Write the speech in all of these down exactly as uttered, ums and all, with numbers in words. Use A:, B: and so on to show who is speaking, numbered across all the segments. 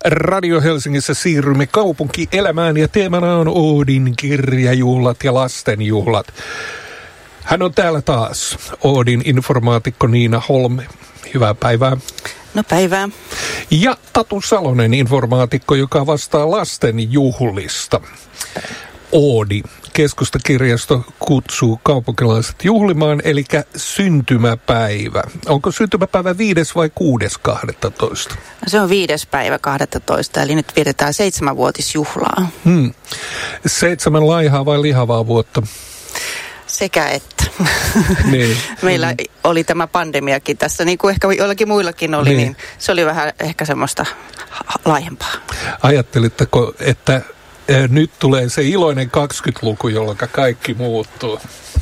A: Radio Helsingissä siirrymme kaupunkielämään ja teemana on Oodin kirjajuhlat ja lastenjuhlat. Hän on täällä taas, Oodin informaatikko Niina Holm. Hyvää päivää.
B: No päivää.
A: Ja Tatu Salonen, informaatikko, joka vastaa lastenjuhlista. Oodi, keskustakirjasto kutsuu kaupunkilaiset juhlimaan, eli syntymäpäivä. Onko syntymäpäivä viides vai kuudes kahdentatoista?
B: Se on viides päivä kahdentatoista, eli nyt vietetään seitsemänvuotisjuhlaa.
A: Hmm. Seitsemän laihaa vai lihavaa vuotta?
B: Sekä että.
A: Niin.
B: Meillä mm. oli tämä pandemiakin tässä, niin kuin ehkä joillakin muillakin oli, niin, niin se oli vähän ehkä semmoista laajempaa. Ajattelitteko,
A: että nyt tulee se iloinen kaksikymmentäluku, jolloin kaikki muuttuu?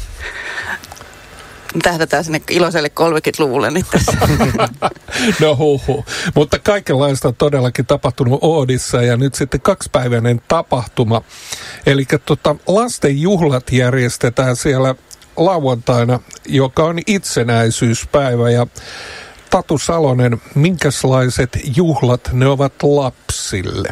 B: Tähdätään sinne iloiselle kolmekymmentäluvulle nyt tässä.
A: No huhu. Mutta kaikenlaista on todellakin tapahtunut Oodissa ja nyt sitten kaksipäiväinen tapahtuma. Eli tota, lastenjuhlat järjestetään siellä lauantaina, joka on itsenäisyyspäivä. Ja Tatu Salonen, minkälaiset juhlat ne ovat lapsille?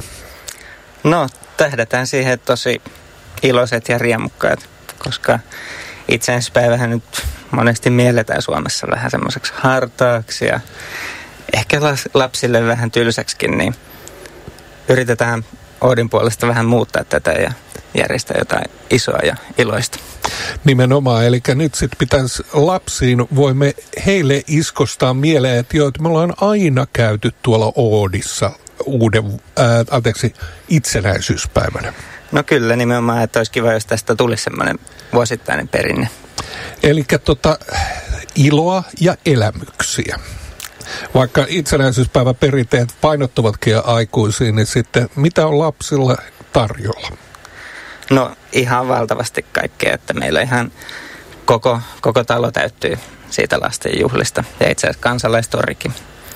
C: No, tähdätään siihen tosi iloiset ja riemukkaat, koska itsenäisyyspäivähän nyt monesti mielletään Suomessa vähän semmoiseksi hartaaksi ja ehkä lapsille vähän tylsäksikin, niin yritetään Oodin puolesta vähän muuttaa tätä ja järjestää jotain isoa ja iloista.
A: Nimenomaan, eli nyt sitten pitäisi lapsiin, voimme heille iskostaa mieleen, että joo, että me ollaan aina käyty tuolla Oodissa uuden, ää, anteeksi, itsenäisyyspäivänä.
C: No kyllä, nimenomaan, että olisi kiva, jos tästä tulisi semmoinen vuosittainen perinne.
A: Eli tota, iloa ja elämyksiä. Vaikka itsenäisyyspäivän perinteet painottuvatkin aikuisiin, niin sitten mitä on lapsilla tarjolla?
C: No ihan valtavasti kaikkea, että meillä ihan koko, koko talo täyttyy siitä lasten juhlista ja itse asiassa kansalaistorikin.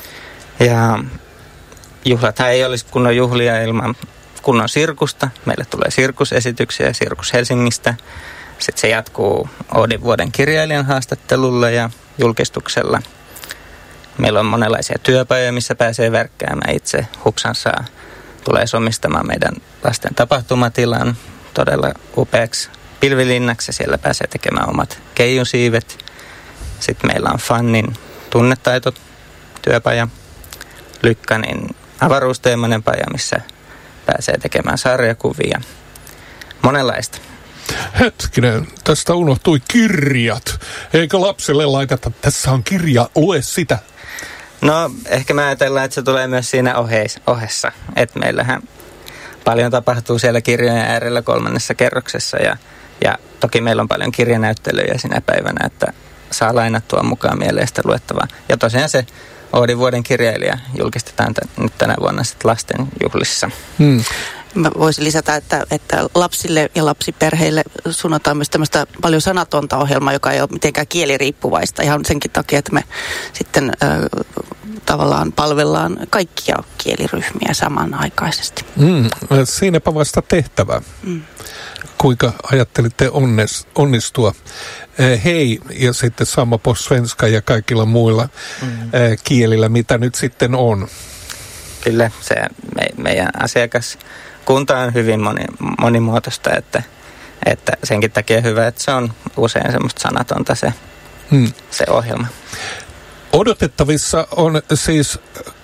C: Ja juhlathan ei olisi kunnon juhlia ilman kunnon sirkusta. Meille tulee sirkusesityksiä, Sirkus Helsingistä. Sitten se jatkuu Oodin vuoden kirjailijan haastattelulla ja julkistuksella. Meillä on monenlaisia työpajoja, missä pääsee värkkäämään itse. Hupsansaa tulee somistamaan meidän lasten tapahtumatilan todella upeaksi pilvilinnaksi. Siellä pääsee tekemään omat keijusiivet. Sitten meillä on Fannin tunnetaito työpaja. Lykkänin avaruusteemainen paja, missä pääsee tekemään sarjakuvia. Monenlaista.
A: Hetkinen, tästä unohtui kirjat. Eikö lapselle laiteta, tässä on kirja, lue sitä?
C: No, ehkä mä ajatellaan, että se tulee myös siinä oheis, ohessa. Että meillähän paljon tapahtuu siellä kirjojen äärellä kolmannessa kerroksessa. Ja, ja toki meillä on paljon kirjanäyttelyjä sinä päivänä, että saa lainattua mukaan mieleistä luettavaa. Ja tosiaan se Oodin vuoden kirjailija julkistetaan t- nyt tänä vuonna sitten lasten juhlissa.
A: Hmm.
B: Mä voisin lisätä, että, että lapsille ja lapsiperheille suunnataan myös tämmöistä paljon sanatonta ohjelmaa, joka ei ole mitenkään kieliriippuvaista. Ihan senkin takia, että me sitten äh, tavallaan palvellaan kaikkia kieliryhmiä samanaikaisesti.
A: Hmm. Siinäpä vasta tehtävä. Hmm. Kuinka ajattelitte onnes, onnistua? Eh, hei, ja sitten samma på svenska ja kaikilla muilla mm. eh, kielillä, mitä nyt sitten on.
C: Kyllä, se me, meidän asiakaskunta on hyvin moni, monimuotoista, että, että senkin takia hyvä, että se on usein semmoista sanatonta se, mm. se ohjelma.
A: Odotettavissa on siis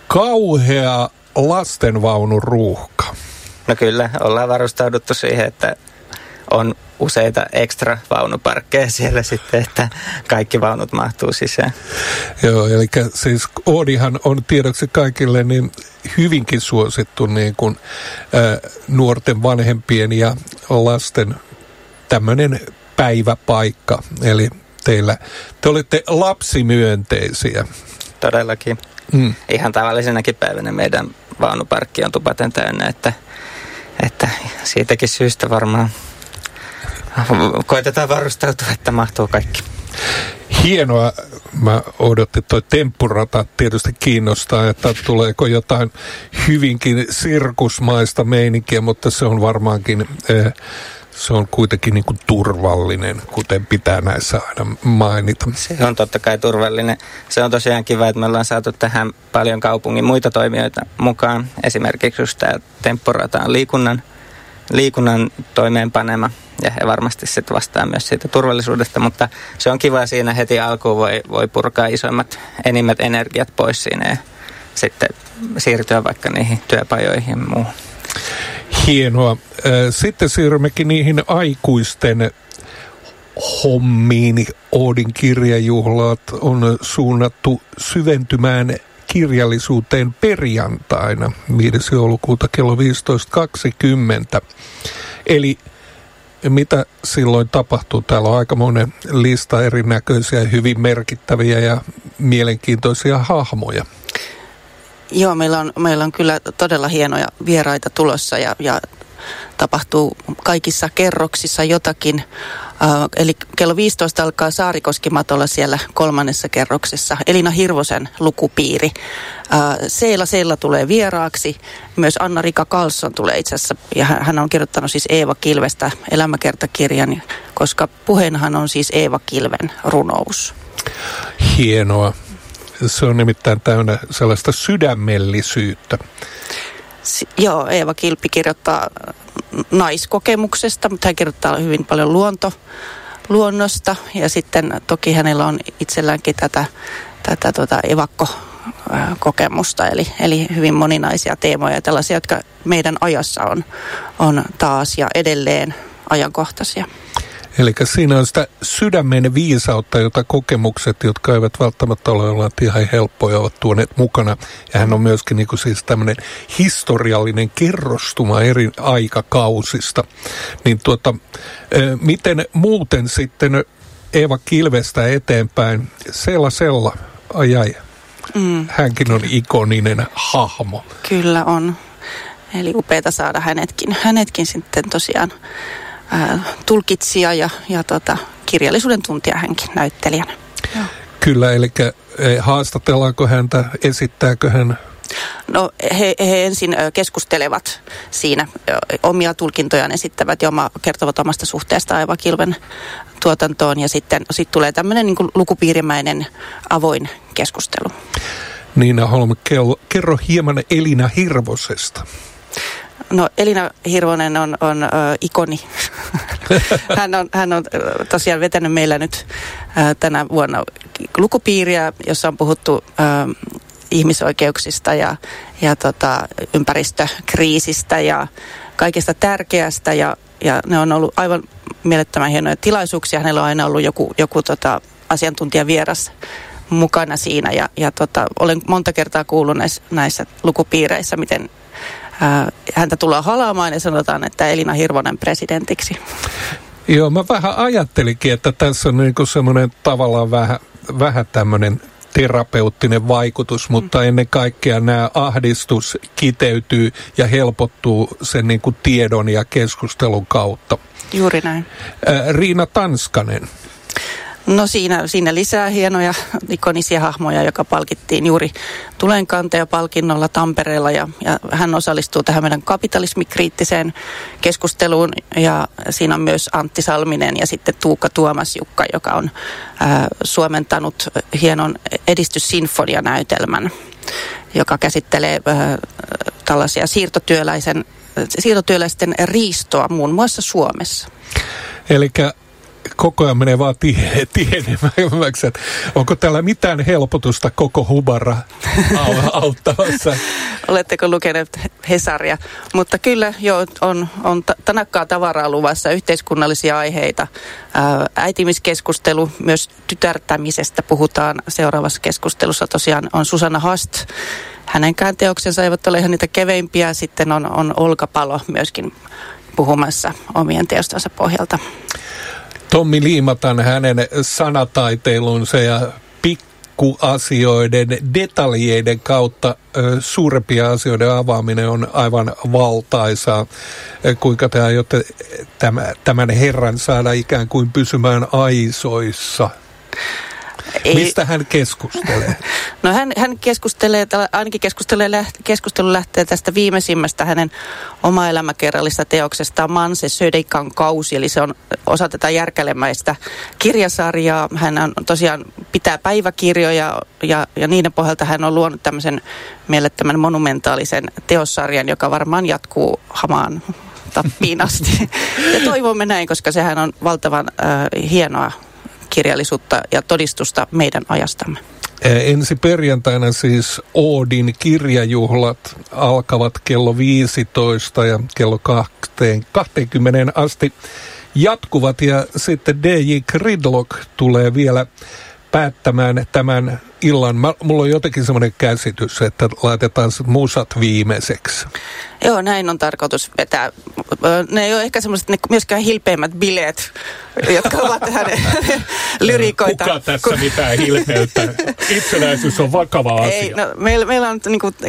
A: kauhea lastenvaunuruuhka.
C: No kyllä, ollaan varustauduttu siihen, että on useita ekstra vaunuparkkeja siellä sitten, että kaikki vaunut mahtuu sisään.
A: Joo, eli siis Oodihan on tiedoksi kaikille niin hyvinkin suosittu niin kuin, ä, nuorten vanhempien ja lasten tämmöinen päiväpaikka. Eli teillä, te olette lapsimyönteisiä.
C: Todellakin. Mm. Ihan tavallisenakin päivänä meidän vaunuparkki on tupaten täynnä, että, että siitäkin syystä varmaan koitetaan varustautua, että mahtuu kaikki.
A: Hienoa. Mä odotin, toi temppurata tietysti kiinnostaa, että tuleeko jotain hyvinkin sirkusmaista meininkiä, mutta se on varmaankin eh, Se on kuitenkin niin kuin turvallinen, kuten pitää näissä aina mainita.
C: Se on totta kai turvallinen. Se on tosiaan kiva, että me ollaan saatu tähän paljon kaupungin muita toimijoita mukaan. Esimerkiksi just tämä Temppurata on liikunnan, liikunnan toimeenpanema, ja he varmasti sitten vastaa myös siitä turvallisuudesta, mutta se on kiva siinä heti alkuun voi, voi purkaa isoimmat, enimmät energiat pois siinä ja sitten siirtyä vaikka niihin työpajoihin ja muuhun.
A: Hienoa. Sitten siirrymmekin niihin aikuisten hommiin. Oodin kirjajuhlat on suunnattu syventymään kirjallisuuteen perjantaina viides joulukuuta kello viisitoista kaksikymmentä. Eli mitä silloin tapahtuu? Täällä on aikamoinen lista erinäköisiä, hyvin merkittäviä ja mielenkiintoisia hahmoja.
B: Joo, meillä on, meillä on kyllä todella hienoja vieraita tulossa ja, ja tapahtuu kaikissa kerroksissa jotakin. Äh, eli kello viisitoista alkaa Saarikoskimatolla siellä kolmannessa kerroksessa. Elina Hirvosen lukupiiri. Äh, Seela Seela tulee vieraaksi. Myös Anna-Rika Karlsson tulee itse asiassa. Ja hän on kirjoittanut siis Eeva Kilvestä elämäkertakirjan, koska puheenhan on siis Eeva Kilven runous.
A: Hienoa. Se on nimittäin täynnä sellaista sydämellisyyttä.
B: S- joo, Eeva Kilpi kirjoittaa naiskokemuksesta, mutta hän kirjoittaa hyvin paljon luonto, luonnosta. Ja sitten toki hänellä on itselläänkin tätä, tätä tuota evakkokokemusta, eli, eli hyvin moninaisia teemoja, tällaisia, jotka meidän ajassa on, on taas ja edelleen ajankohtaisia.
A: Eli siinä on sitä sydämen viisautta, jota kokemukset, jotka eivät välttämättä ole olleet ihan helppoja, ovat tuoneet mukana. Ja hän on myöskin niin kuin siis tämmöinen historiallinen kerrostuma eri aikakausista. Niin tuota, miten muuten sitten Eeva Kilvestä eteenpäin? Sella Sella, ai ai. Mm. Hänkin on ikoninen hahmo.
B: Kyllä on. Eli upeata saada hänetkin, hänetkin sitten tosiaan tulkitsija ja, ja tota, kirjallisuuden tuntija hänkin näyttelijänä. Joo.
A: Kyllä, eli haastatellaanko häntä, esittääkö hän?
B: No he, he ensin keskustelevat siinä, omia tulkintojaan esittävät ja oma, kertovat omasta suhteesta Eeva Kilven tuotantoon ja sitten sit tulee tämmöinen niin kuin lukupiirimäinen avoin keskustelu.
A: Niina Holm, kerro hieman Elina Hirvosesta.
B: No Elina Hirvonen on, on äh, ikoni. hän, on, hän on tosiaan vetänyt meillä nyt äh, tänä vuonna lukupiiriä, jossa on puhuttu äh, ihmisoikeuksista ja, ja tota, ympäristökriisistä ja kaikesta tärkeästä. Ja, ja ne on ollut aivan mielettömän hienoja tilaisuuksia. Hänellä on aina ollut joku, joku tota, asiantuntijavieras mukana siinä. Ja, ja tota, olen monta kertaa kuullut näissä, näissä lukupiireissä, miten häntä tullaan halaamaan ja sanotaan, että Elina Hirvonen presidentiksi.
A: Joo, mä vähän ajattelinkin, että tässä on niinku semmoinen tavallaan vähän, vähän tämmöinen terapeuttinen vaikutus, mutta mm. ennen kaikkea nämä ahdistus kiteytyy ja helpottuu sen niinku tiedon ja keskustelun kautta.
B: Juuri näin.
A: Äh, Riina Tanskanen.
B: No siinä, siinä lisää hienoja ikonisia hahmoja, joka palkittiin juuri Tulenkantaja-palkinnolla Tampereella ja, ja hän osallistuu tähän meidän kapitalismikriittiseen keskusteluun ja siinä on myös Antti Salminen ja sitten Tuukka Tuomas-Jukka, joka on ää, suomentanut hienon edistyssinfonianäytelmän, joka käsittelee ää, tällaisia siirtotyöläisen, siirtotyöläisten riistoa muun muassa Suomessa.
A: Elikkä koko ajan menee vaan tie, tienemmäksi. Onko täällä mitään helpotusta koko Hubara auttamassa?
B: Oletteko lukeneet Hesaria? Mutta kyllä jo on, on tanakkaa tavaraa luvassa, yhteiskunnallisia aiheita. Ää, äitimiskeskustelu, myös tytärtämisestä puhutaan seuraavassa keskustelussa. Tosiaan on Susanna Hast. Hänenkään teoksensa eivät ole ihan niitä keveimpiä. Sitten on, on Olka Palo myöskin puhumassa omien teostensa pohjalta.
A: Tommi Liimatan hänen sanataiteilunsa ja pikkuasioiden, detaljeiden kautta ö, suurempia asioiden avaaminen on aivan valtaisaa. Kuinka te aiotte tämän herran saada ikään kuin pysymään aisoissa? Ei. Mistä hän keskustelee?
B: No hän, hän keskustelee, ainakin keskustelee, keskustelu lähtee tästä viimeisimmästä hänen oma elämäkerrallista teoksestaan Manse Södeikan kausi, eli se on osa tätä järkälemäistä kirjasarjaa. Hän on tosiaan pitää päiväkirjoja ja, ja niiden pohjalta hän on luonut tämmöisen mielettömän monumentaalisen teossarjan, joka varmaan jatkuu hamaan tappiin asti. Ja toivomme näin, koska sehän on valtavan äh, hienoa kirjallisuutta ja todistusta meidän ajastamme.
A: Ensi perjantaina siis Oodin kirjajuhlat alkavat kello viisitoista ja kello kaksikymmentä asti jatkuvat. Ja sitten D J Gridlock tulee vielä päättämään tämän illan. Mä, mulla on jotenkin semmoinen käsitys, että laitetaan musat viimeiseksi.
B: Joo, näin on tarkoitus vetää. Ne ei ole ehkä semmoiset myöskään hilpeimmät bileet, jotka ovat hänen lyrikoita.
A: Kuka tässä Kun... mitään hilpeyttä? Itsenäisyys on vakava asia.
B: Ei, no, meillä, meillä on niin kuin,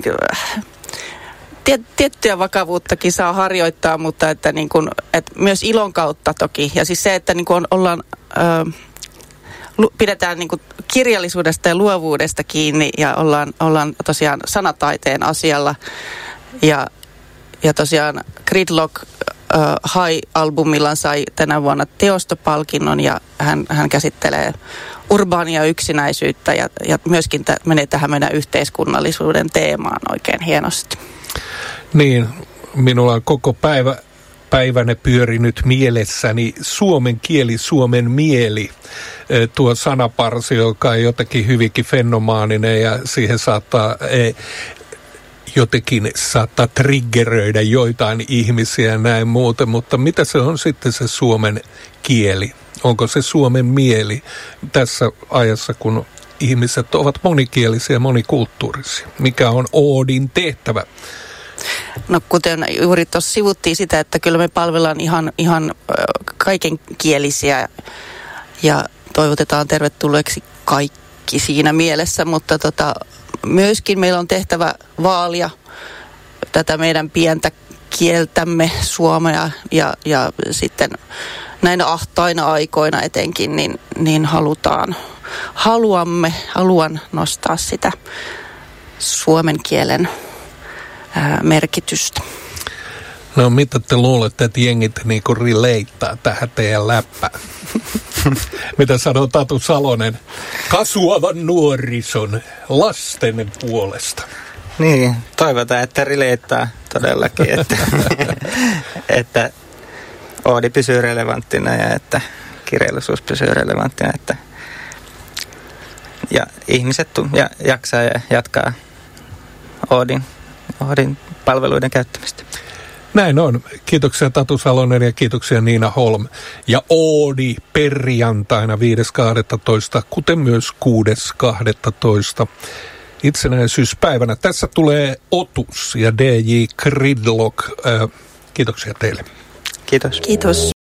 B: tiet, tiettyä vakavuuttakin saa harjoittaa, mutta että, niin kuin, että myös ilon kautta toki. Ja siis se, että niin kuin on, ollaan... Ö, pidetään niin kuin kirjallisuudesta ja luovuudesta kiinni ja ollaan, ollaan tosiaan sanataiteen asialla. Ja, ja tosiaan Gridlock uh, High-albumillaan sai tänä vuonna teostopalkinnon ja hän, hän käsittelee urbaania yksinäisyyttä ja, ja myöskin t- menee tähän meidän yhteiskunnallisuuden teemaan oikein hienosti.
A: Niin, minulla on koko päivä päivänä pyörinyt mielessäni suomen kieli, suomen mieli. Tuo sanaparsi, joka on jotenkin hyvinkin fenomaaninen ja siihen saattaa e, jotenkin saattaa triggeröidä joitain ihmisiä ja näin muuten, mutta mitä se on sitten se suomen kieli? Onko se suomen mieli tässä ajassa, kun ihmiset ovat monikielisiä ja monikulttuurisia? Mikä on Oodin tehtävä?
B: No kuten juuri tuossa sivuttiin sitä, että kyllä me palvellaan ihan, ihan kaikenkielisiä ja toivotetaan tervetulleeksi kaikki siinä mielessä, mutta tota, myöskin meillä on tehtävä vaalia tätä meidän pientä kieltämme suomea ja, ja sitten näinä ahtaina aikoina etenkin, niin, niin halutaan, haluamme, haluan nostaa sitä suomen kielen ää, merkitystä.
A: No mitä te luulette, että jengit niinku relateaa tähän teidän läppään? Mitä sanoo Tatu Salonen kasvavan nuorison lasten puolesta?
C: Niin, toivotaan, että relateaa todellakin, että, että Oodi pysyy relevanttina ja että kirjallisuus pysyy relevanttina, että ja ihmiset tu- ja jaksaa ja jatkaa Oodin, Oodin palveluiden käyttämistä.
A: Näin on. Kiitoksia Tatu Salonen ja kiitoksia Niina Holm. Ja Oodi perjantaina viides kahdestoista, kuten myös kuudes kahdestoista itsenäisyyspäivänä. Tässä tulee Otus ja D J Gridlock. Äh, kiitoksia teille.
C: Kiitos.
B: Kiitos.